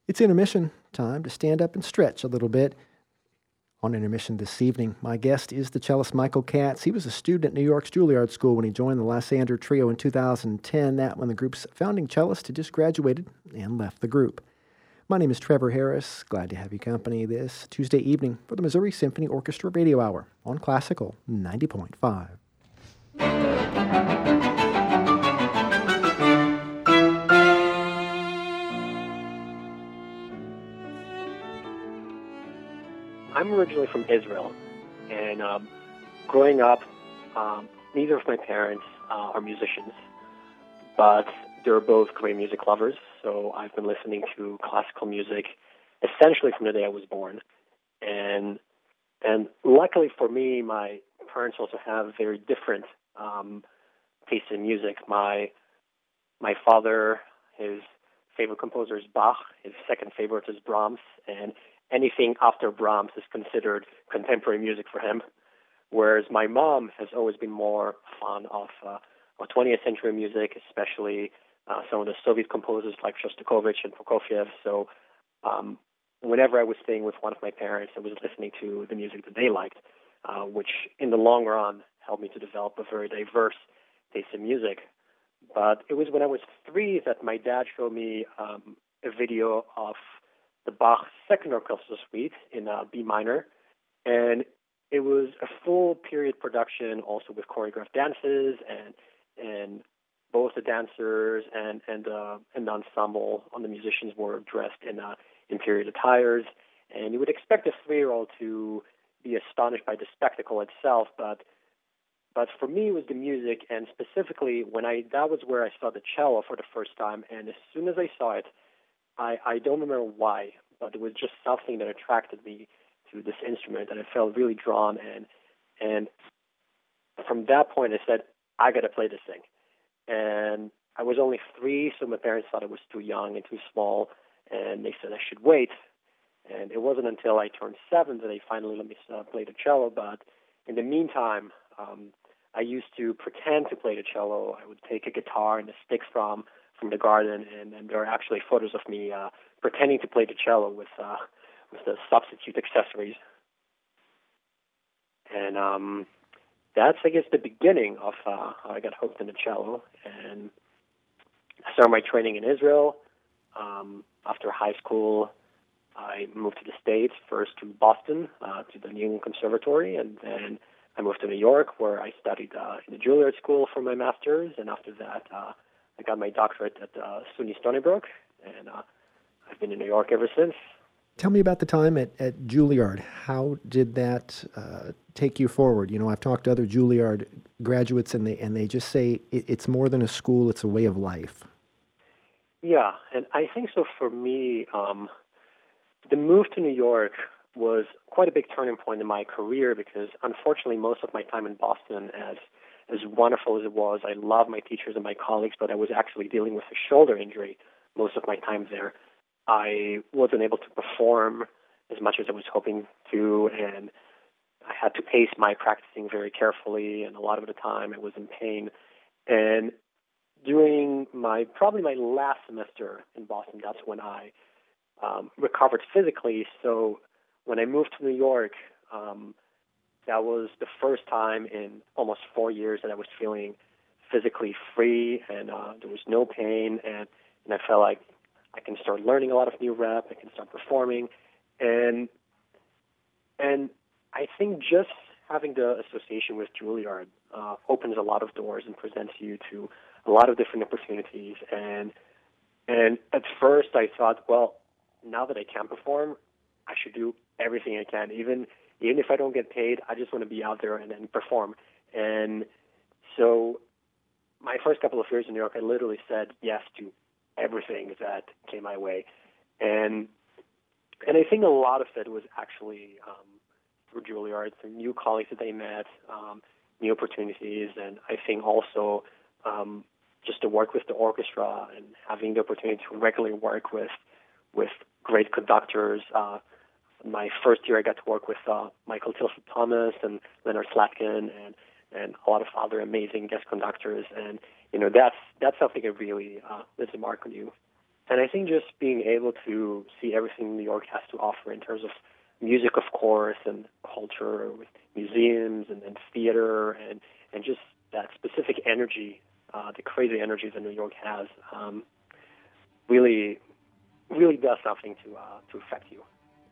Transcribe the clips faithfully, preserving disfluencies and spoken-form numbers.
It's intermission time to stand up and stretch a little bit. On intermission this evening, my guest is the cellist Michael Katz. He was a student at New York's Juilliard School when he joined the Lysander Trio in two thousand ten. That when the group's founding cellist had just graduated and left the group. My name is Trevor Harris. Glad to have you company this Tuesday evening for the Missouri Symphony Orchestra Radio Hour on Classical ninety point five. I'm originally from Israel, and um, growing up, um, neither of my parents uh, are musicians, but they're both great music lovers, so I've been listening to classical music essentially from the day I was born. And and luckily for me, my parents also have very different um, tastes in music. My my father, his favorite composer is Bach, his second favorite is Brahms, and anything after Brahms is considered contemporary music for him, whereas my mom has always been more fond of, uh, of twentieth century music, especially uh, some of the Soviet composers like Shostakovich and Prokofiev. So um, whenever I was staying with one of my parents, I was listening to the music that they liked, uh, which in the long run helped me to develop a very diverse taste in music. But it was when I was three that my dad showed me um, a video of the Bach Second Orchestral Suite in uh, B minor, and it was a full period production, also with choreographed dances, and and both the dancers and and uh, and the ensemble on the musicians were dressed in uh, in period attires, and you would expect a three-year-old to be astonished by the spectacle itself, but but for me it was the music, and specifically when I that was where I saw the cello for the first time, and as soon as I saw it, I, I don't remember why, but it was just something that attracted me to this instrument, and I felt really drawn. And and from that point, I said, I got to play this thing. And I was only three, so my parents thought I was too young and too small, and they said I should wait. And it wasn't until I turned seven that they finally let me uh, play the cello. But in the meantime, um, I used to pretend to play the cello. I would take a guitar and a stick from from the garden, and, and there are actually photos of me uh, pretending to play the cello with uh, with the substitute accessories. And um, that's, I guess, the beginning of uh, how I got hooked in the cello. And I started my training in Israel. Um, after high school, I moved to the States, first to Boston, uh, to the New England Conservatory, and then I moved to New York, where I studied uh, in the Juilliard School for my master's, and after that, uh, I got my doctorate at uh, SUNY Stony Brook, and uh, I've been in New York ever since. Tell me about the time at, at Juilliard. How did that uh, take you forward? You know, I've talked to other Juilliard graduates, and they and they just say it, it's more than a school; it's a way of life. Yeah, and I think so. For me, um, the move to New York was quite a big turning point in my career because, unfortunately, most of my time in Boston, as as wonderful as it was, I love my teachers and my colleagues, but I was actually dealing with a shoulder injury most of my time there. I wasn't able to perform as much as I was hoping to, and I had to pace my practicing very carefully, and a lot of the time I was in pain. And during my, probably my last semester in Boston, that's when I um, recovered physically. So when I moved to New York, um, that was the first time in almost four years that I was feeling physically free, and uh, there was no pain, and, and I felt like I can start learning a lot of new rep, I can start performing, and and I think just having the association with Juilliard uh, opens a lot of doors and presents you to a lot of different opportunities. And and at first I thought, well, now that I can perform, I should do everything I can, even even if I don't get paid. I just want to be out there and then perform. And so my first couple of years in New York, I literally said yes to everything that came my way, and and I think a lot of it was actually um, through Juilliard, through new colleagues that I met, um, new opportunities, and I think also um, just to work with the orchestra and having the opportunity to regularly work with with great conductors. Uh, my first year, I got to work with uh, Michael Tilson Thomas and Leonard Slatkin, and and a lot of other amazing guest conductors, and you know that's that's something that really uh, leaves a mark on you. And I think just being able to see everything New York has to offer in terms of music, of course, and culture with museums and, and theater and, and just that specific energy, uh, the crazy energy that New York has, um, really, really does something to uh, to affect you.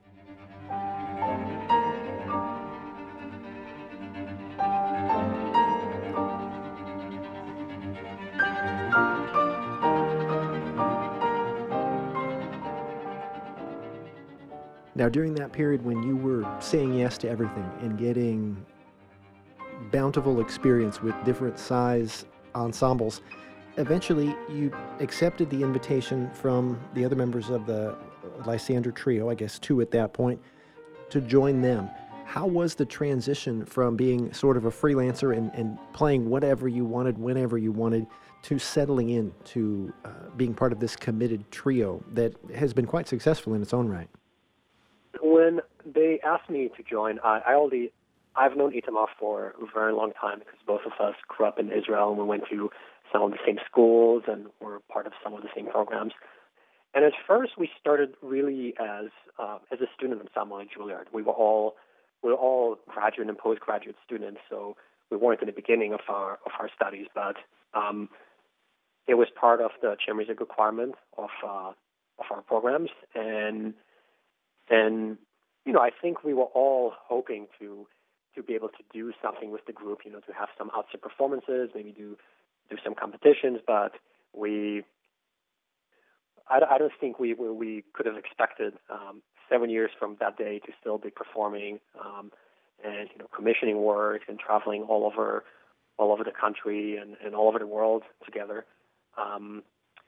Now, during that period when you were saying yes to everything and getting bountiful experience with different size ensembles, eventually you accepted the invitation from the other members of the Lysander Trio, I guess two at that point, to join them. How was the transition from being sort of a freelancer and, and playing whatever you wanted, whenever you wanted, to settling in to uh, being part of this committed trio that has been quite successful in its own right? When they asked me to join, I, I already, I've known Itamar for a very long time because both of us grew up in Israel and we went to some of the same schools and were part of some of the same programs. And at first, we started really as uh, as a student ensemble at Juilliard. We were all we were all graduate and postgraduate students, so we weren't in the beginning of our of our studies, but um, it was part of the chamber music requirement of uh, of our programs, and and you know I think we were all hoping to to be able to do something with the group, you know, to have some outside performances, maybe do do some competitions, but we. I, I don't think we we could have expected um, seven years from that day to still be performing um, and you know commissioning work and traveling all over all over the country and, and all over the world together. Um,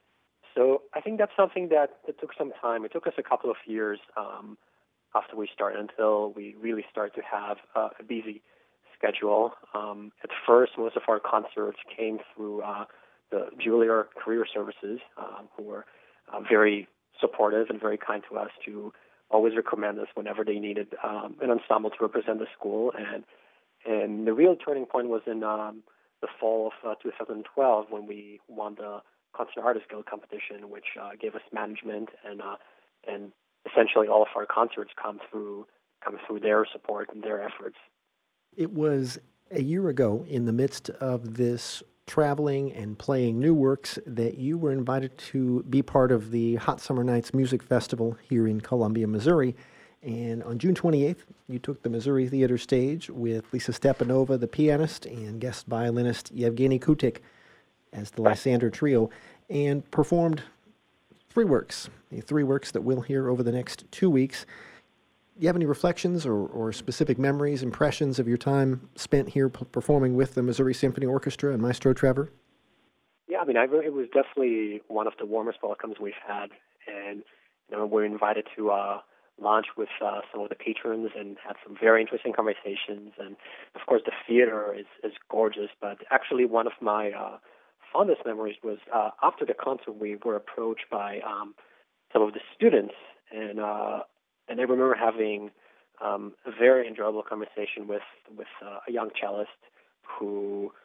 so I think that's something that, that took some time. It took us a couple of years um, after we started until we really started to have uh, a busy schedule. Um, at first, most of our concerts came through uh, the Juilliard Career Services, uh, who were Uh, very supportive and very kind to us, to always recommend us whenever they needed um, an ensemble to represent the school. And and the real turning point was in um, the fall of uh, two thousand twelve when we won the Concert Artist Guild competition, which uh, gave us management, and uh, and essentially all of our concerts come through come through their support and their efforts. It was a year ago, in the midst of this traveling and playing new works, that you were invited to be part of the Hot Summer Nights Music Festival here in Columbia, Missouri. And on June twenty-eighth, you took the Missouri Theater stage with Lisa Stepanova, the pianist, and guest violinist Yevgeny Kutik as the Lysander Trio, and performed three works, the three works that we'll hear over the next two weeks. Do you have any reflections or, or specific memories, impressions of your time spent here p- performing with the Missouri Symphony Orchestra and Maestro Trevor? Yeah, I mean, I, it was definitely one of the warmest welcomes we've had, and you know, we were invited to uh, lunch with uh, some of the patrons and had some very interesting conversations. And of course, the theater is, is gorgeous. But actually, one of my uh, fondest memories was uh, after the concert, we were approached by um, some of the students, and uh, And I remember having um, a very enjoyable conversation with with uh, a young cellist who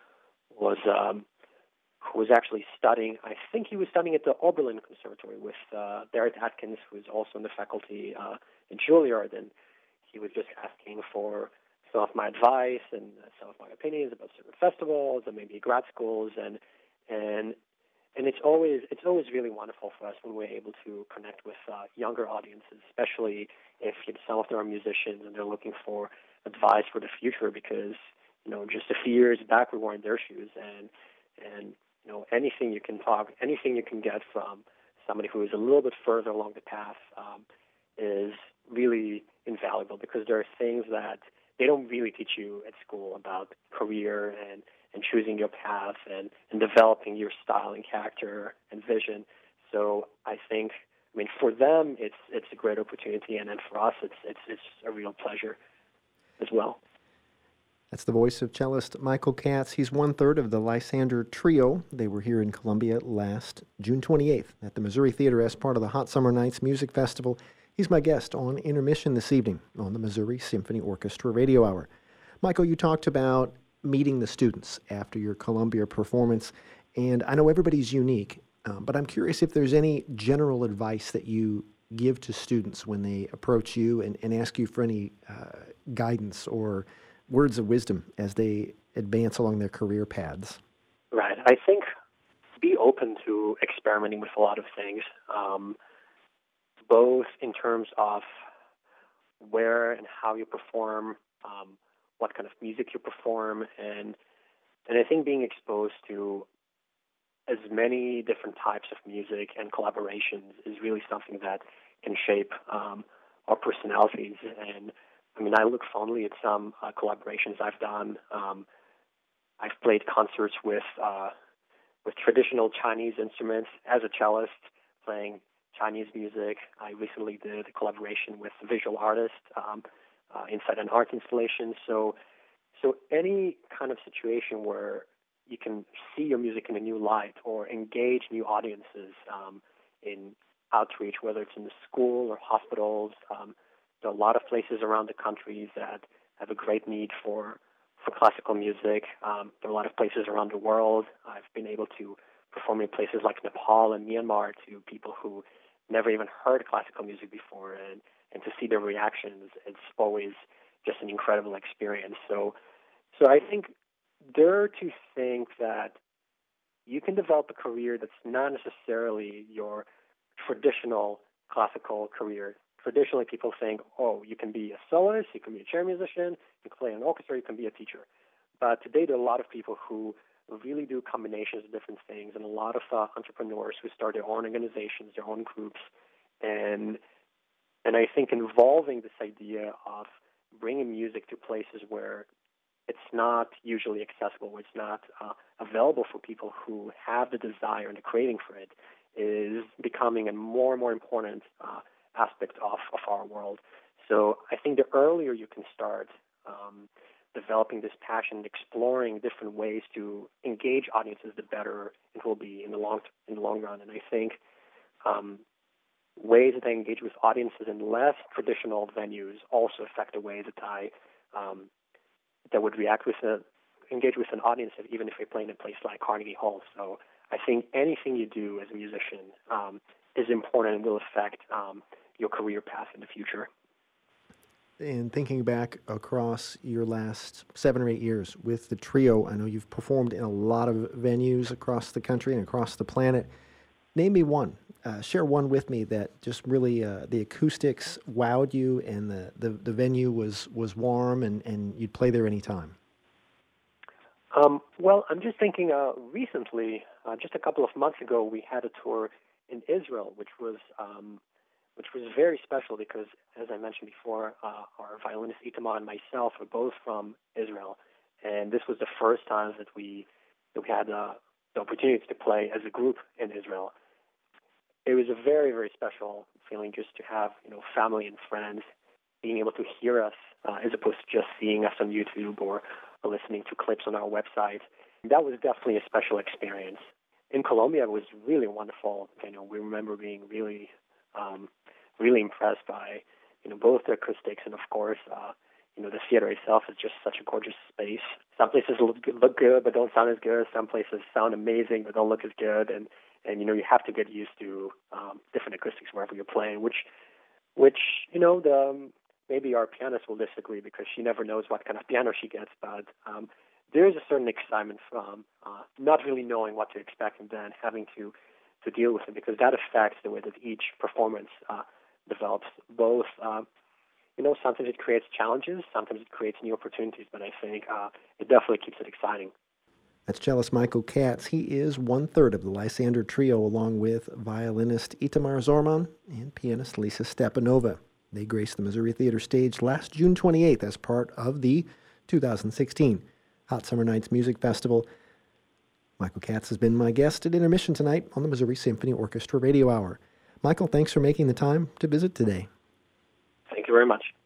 was um, who was actually studying. I think he was studying at the Oberlin Conservatory with uh, Barrett Atkins, who is also in the faculty uh, in Juilliard, and he was just asking for some of my advice and some of my opinions about certain festivals and maybe grad schools, and and. And it's always it's always really wonderful for us when we're able to connect with uh, younger audiences, especially if you know, some of them are musicians and they're looking for advice for the future. Because you know, just a few years back, we were in their shoes, and and you know, anything you can talk, anything you can get from somebody who is a little bit further along the path um, is really invaluable. Because there are things that they don't really teach you at school about career and. and choosing your path and, and developing your style and character and vision. So I think, I mean, for them, it's it's a great opportunity, and then for us, it's it's it's a real pleasure as well. That's the voice of cellist Michael Katz. He's one-third of the Lysander Trio. They were here in Columbia last June twenty-eighth at the Missouri Theater as part of the Hot Summer Nights Music Festival. He's my guest on Intermission this evening on the Missouri Symphony Orchestra Radio Hour. Michael, you talked about meeting the students after your Columbia performance, and I know everybody's unique. Um, but I'm curious if there's any general advice that you give to students when they approach you and, and ask you for any uh, guidance or words of wisdom as they advance along their career paths. Right. I think be open to experimenting with a lot of things, um, both in terms of where and how you perform, um, what kind of music you perform, and and I think being exposed to as many different types of music and collaborations is really something that can shape um, our personalities. And I mean, I look fondly at some uh, collaborations I've done. Um, I've played concerts with uh, with traditional Chinese instruments as a cellist, playing Chinese music. I recently did a collaboration with a visual artist um, uh, inside an art installation. So, so any kind of situation where you can see your music in a new light or engage new audiences um, in outreach, whether it's in the school or hospitals. Um, there are a lot of places around the country that have a great need for for classical music. Um, there are a lot of places around the world. I've been able to perform in places like Nepal and Myanmar to people who never even heard classical music before, and, and to see their reactions, it's always just an incredible experience. So, so I think dare to think that you can develop a career that's not necessarily your traditional classical career. Traditionally, people think, oh, you can be a soloist, you can be a chair musician, you can play in an orchestra, you can be a teacher. But today, there are a lot of people who really do combinations of different things, and a lot of uh, entrepreneurs who start their own organizations, their own groups, and and I think involving this idea of bringing music to places where it's not usually accessible, it's not uh, available for people who have the desire and the craving for it, is becoming a more and more important uh, aspect of, of our world. So I think the earlier you can start um, developing this passion, exploring different ways to engage audiences, the better it will be in the long in the long run. And I think um, ways that I engage with audiences in less traditional venues also affect the way that I um, that would react with a engage with an audience, even if they play in a place like Carnegie Hall. So I think anything you do as a musician um, is important and will affect um, your career path in the future. And thinking back across your last seven or eight years with the trio, I know you've performed in a lot of venues across the country and across the planet. Name me one. Uh, share one with me that just really uh, the acoustics wowed you and the, the, the venue was, was warm and, and you'd play there anytime. Um, well, I'm just thinking uh, recently, uh, just a couple of months ago, we had a tour in Israel, which was um, which was very special because, as I mentioned before, uh, our violinist Itamar and myself are both from Israel, and this was the first time that we that we had uh, the opportunity to play as a group in Israel. It was a very, very special feeling just to have, you know, family and friends being able to hear us uh, as opposed to just seeing us on YouTube or, or listening to clips on our website. That was definitely a special experience. In Colombia, it was really wonderful. You know, we remember being really, um, really impressed by, you know, both the acoustics and, of course, uh, you know, the theater itself is just such a gorgeous space. Some places look good, look good but don't sound as good. Some places sound amazing but don't look as good. And And, you know, you have to get used to um, different acoustics wherever you're playing, which, which you know, the, um, maybe our pianist will disagree because she never knows what kind of piano she gets. But um, there is a certain excitement from uh, not really knowing what to expect and then having to, to deal with it because that affects the way that each performance uh, develops. Both, uh, you know, sometimes it creates challenges, sometimes it creates new opportunities, but I think uh, it definitely keeps it exciting. That's cellist Michael Katz. He is one-third of the Lysander Trio, along with violinist Itamar Zorman and pianist Lisa Stepanova. They graced the Missouri Theater stage last June twenty-eighth as part of the two thousand sixteen Hot Summer Nights Music Festival. Michael Katz has been my guest at Intermission tonight on the Missouri Symphony Orchestra Radio Hour. Michael, thanks for making the time to visit today. Thank you very much.